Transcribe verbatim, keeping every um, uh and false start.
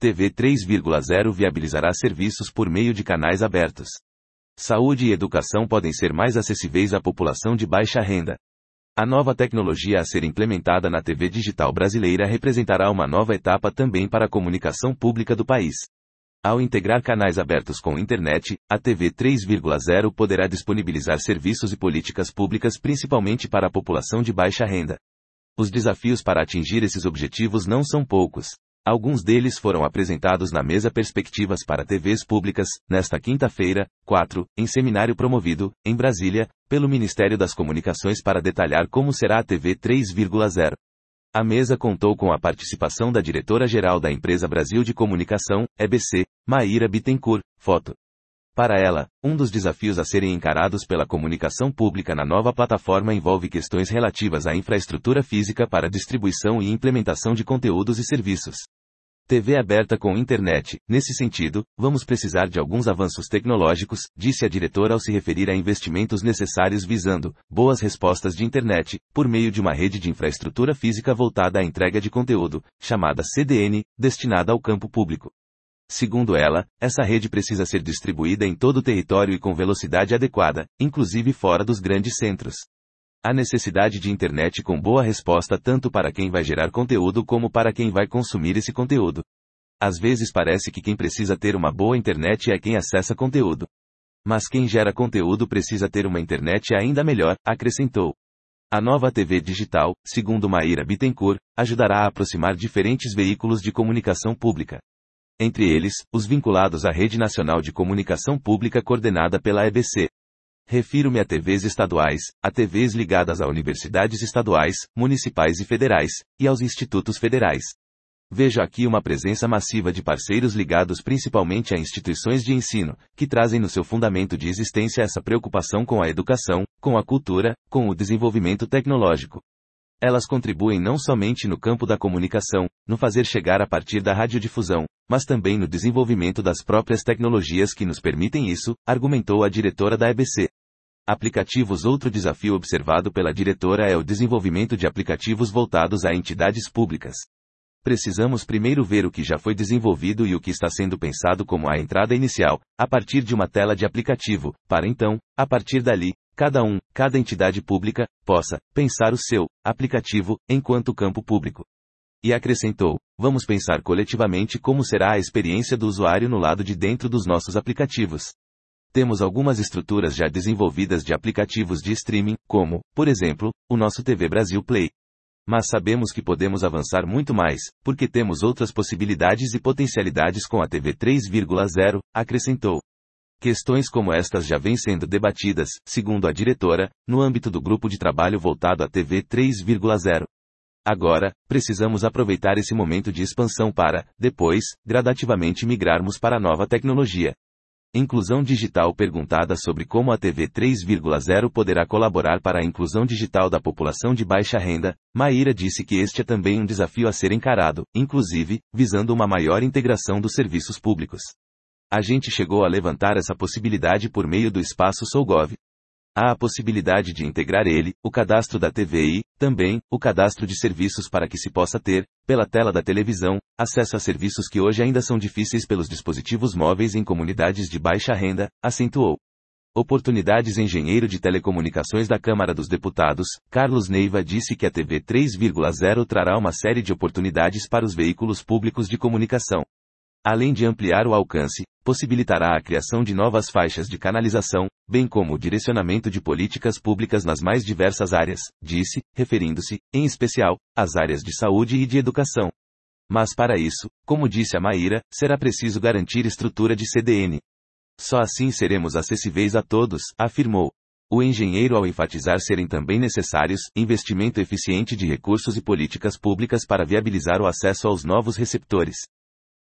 T V três ponto zero viabilizará serviços por meio de canais abertos. Saúde e educação podem ser mais acessíveis à população de baixa renda. A nova tecnologia a ser implementada na T V digital brasileira representará uma nova etapa também para a comunicação pública do país. Ao integrar canais abertos com internet, a T V três ponto zero poderá disponibilizar serviços e políticas públicas principalmente para a população de baixa renda. Os desafios para atingir esses objetivos não são poucos. Alguns deles foram apresentados na mesa Perspectivas para T Vs Públicas, nesta quinta-feira, quatro, em seminário promovido, em Brasília, pelo Ministério das Comunicações para detalhar como será a T V três ponto zero. A mesa contou com a participação da diretora-geral da Empresa Brasil de Comunicação, E B C, Maíra Bittencourt, foto. Para ela, um dos desafios a serem encarados pela comunicação pública na nova plataforma envolve questões relativas à infraestrutura física para distribuição e implementação de conteúdos e serviços. T V aberta com internet. Nesse sentido, vamos precisar de alguns avanços tecnológicos, disse a diretora ao se referir a investimentos necessários visando boas respostas de internet, por meio de uma rede de infraestrutura física voltada à entrega de conteúdo, chamada C D N, destinada ao campo público. Segundo ela, essa rede precisa ser distribuída em todo o território e com velocidade adequada, inclusive fora dos grandes centros. Há necessidade de internet com boa resposta tanto para quem vai gerar conteúdo como para quem vai consumir esse conteúdo. Às vezes parece que quem precisa ter uma boa internet é quem acessa conteúdo. Mas quem gera conteúdo precisa ter uma internet ainda melhor, acrescentou. A nova T V digital, segundo Maíra Bittencourt, ajudará a aproximar diferentes veículos de comunicação pública. Entre eles, os vinculados à Rede Nacional de Comunicação Pública coordenada pela E B C. Refiro-me a T Vs estaduais, a T Vs ligadas a universidades estaduais, municipais e federais, e aos institutos federais. Vejo aqui uma presença massiva de parceiros ligados principalmente a instituições de ensino, que trazem no seu fundamento de existência essa preocupação com a educação, com a cultura, com o desenvolvimento tecnológico. Elas contribuem não somente no campo da comunicação, no fazer chegar a partir da radiodifusão, mas também no desenvolvimento das próprias tecnologias que nos permitem isso, argumentou a diretora da E B C. Aplicativos. Outro desafio observado pela diretora é o desenvolvimento de aplicativos voltados a entidades públicas. Precisamos primeiro ver o que já foi desenvolvido e o que está sendo pensado como a entrada inicial, a partir de uma tela de aplicativo, para então, a partir dali, cada um, cada entidade pública, possa pensar o seu aplicativo enquanto campo público. E acrescentou, vamos pensar coletivamente como será a experiência do usuário no lado de dentro dos nossos aplicativos. Temos algumas estruturas já desenvolvidas de aplicativos de streaming, como, por exemplo, o nosso T V Brasil Play. Mas sabemos que podemos avançar muito mais, porque temos outras possibilidades e potencialidades com a T V três ponto zero, acrescentou. Questões como estas já vêm sendo debatidas, segundo a diretora, no âmbito do grupo de trabalho voltado à T V três ponto zero. Agora, precisamos aproveitar esse momento de expansão para, depois, gradativamente migrarmos para a nova tecnologia. Inclusão digital. Perguntada sobre como a T V três ponto zero poderá colaborar para a inclusão digital da população de baixa renda, Maíra disse que este é também um desafio a ser encarado, inclusive, visando uma maior integração dos serviços públicos. A gente chegou a levantar essa possibilidade por meio do espaço SouGov. Há a possibilidade de integrar ele, o cadastro da T V e, também, o cadastro de serviços para que se possa ter, pela tela da televisão, acesso a serviços que hoje ainda são difíceis pelos dispositivos móveis em comunidades de baixa renda, acentuou. Oportunidades. Engenheiro de Telecomunicações da Câmara dos Deputados, Carlos Neiva disse que a T V três ponto zero trará uma série de oportunidades para os veículos públicos de comunicação. Além de ampliar o alcance, possibilitará a criação de novas faixas de canalização, bem como o direcionamento de políticas públicas nas mais diversas áreas, disse, referindo-se, em especial, às áreas de saúde e de educação. Mas para isso, como disse a Maíra, será preciso garantir estrutura de C D N. Só assim seremos acessíveis a todos, afirmou. O engenheiro ao enfatizar serem também necessários investimento eficiente de recursos e políticas públicas para viabilizar o acesso aos novos receptores.